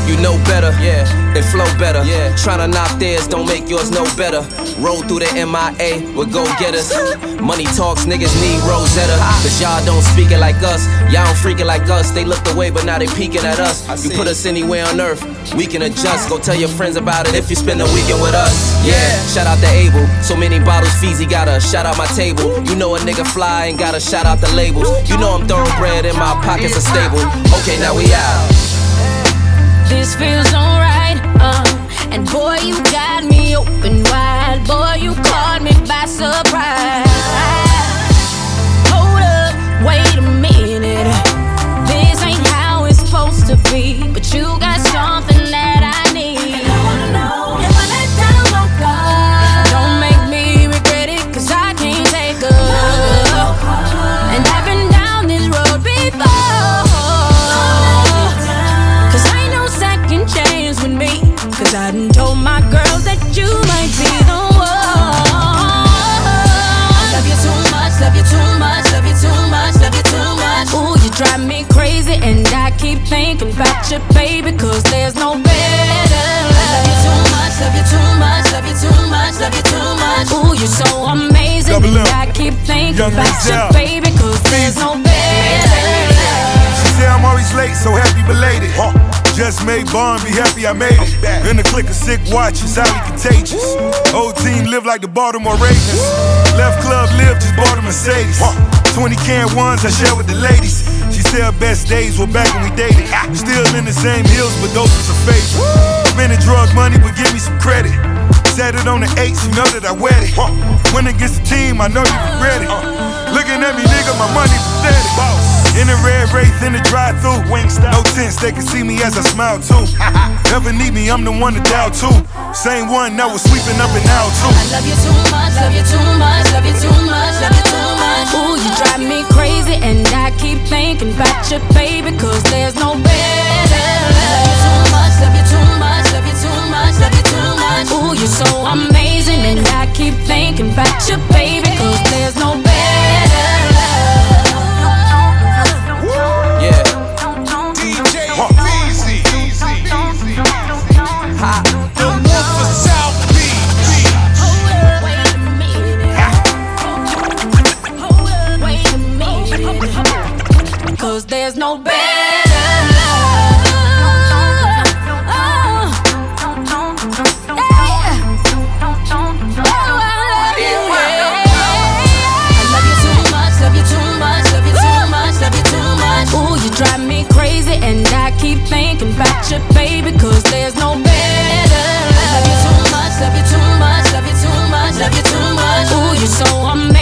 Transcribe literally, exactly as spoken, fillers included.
You know better, yeah, and flow better. Yeah. Tryna knock theirs, don't make yours no better. Roll through the M I A with go-getters. Money talks, niggas need Rosetta. Cause y'all don't speak it like us. Y'all don't freak it like us. They looked away, but now they peeking at us. You put us anywhere on earth, we can adjust. Go tell your friends about it if you spend the weekend with us. Yeah, shout out to Abel. So many bottles, Feezy got a shout out my table. You know a nigga fly and gotta shout out the labels. You know I'm thoroughbred and my pockets are stable. Okay, now we out. This feels alright, uh, and boy, you got me open wide. Boy, you caught me by surprise. Hold up, wait a minute. This ain't how it's supposed to be, but you got something that I need. And I wanna know if I let down my guard. Don't make me regret it, cause I can't take up. And I've been down this road before. Change with me, cause I done told my girls that you might be the one. I love you too much, love you too much, love you too much, love you too much. Ooh, you drive me crazy and I keep thinking about you, baby, cause there's no better. I love you too much, love you too much, love you too much, love you too much. Ooh, you're so amazing and I keep thinking Young about you, baby, cause there's no better. She say I'm always late, so happy belated. Huh. Just made Bond, be happy I made it. In the click of sick watches, highly contagious. Whole team live like the Baltimore Ravens. Left club live, just bought a Mercedes. twenty can ones I share with the ladies. She said her best days were back when we dated. We still in the same hills, but those was her favorite. Spending drug money, but give me some credit. Set it on the eights, you know that I wet it. Win against the team, I know you regret it. Looking at me, nigga, my money pathetic. In the red Wraith, in the drive-thru. No tents, they can see me as I smile too. Never need me, I'm the one to dial too. Same one that was sweeping up and out too. I love you too much, love you too much, love you too much, love you too much. Ooh, you drive me crazy and I keep thinking about you, baby, cause there's no better. I love you too much, love you too much, love you too much, love you too much. Ooh, you're so amazing and I keep thinking about you, baby, cause there's no better. Cause there's no better love. Oh. Yeah. Oh, I love you, yeah. I love you too much, love you too much, love you too much, love you too much. Ooh, you drive me crazy and I keep thinking about you, baby, cause there's no better love. I love you too much, love you too much, love you too much, love you too much. Ooh, you're so amazing.